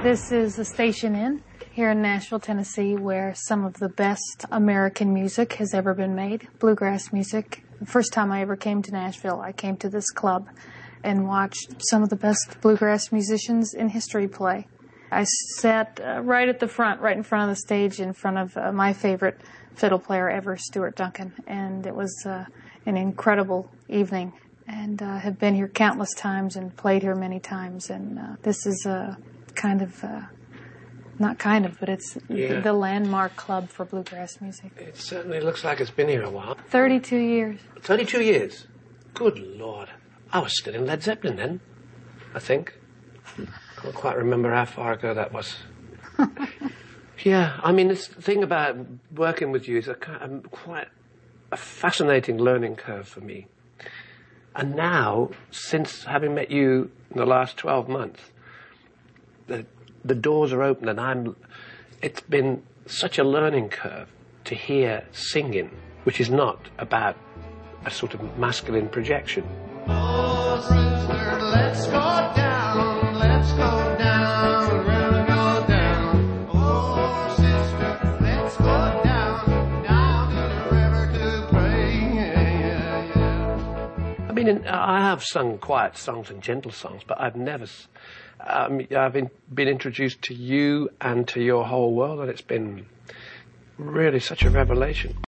This is the Station Inn here in Nashville, Tennessee, where some of the best American music has ever been made, bluegrass music. The first time I ever came to Nashville, I came to this club and watched some of the best bluegrass musicians in history play. I sat right at the front, right in front of the stage, in front of my favorite fiddle player ever, Stuart Duncan, and it was an incredible evening. And have been here countless times and played here many times, and this is but it's the landmark club for bluegrass music. It certainly looks like it's been here a while. 32 years. 32 years? Good Lord. I was still in Led Zeppelin then, I think. I can't quite remember how far ago that was. Yeah, I mean, this thing about working with you is quite a fascinating learning curve for me. And now, since having met you in the last 12 months, the doors are open, and it's been such a learning curve to hear singing, which is not about a sort of masculine projection. Oh, sister, let's go down, let's go down, we'll go down. Oh, sister, let's go down, down to the river to pray. Yeah. I mean, I have sung quiet songs and gentle songs, but I've never... I've been introduced to you and to your whole world, and it's been really such a revelation.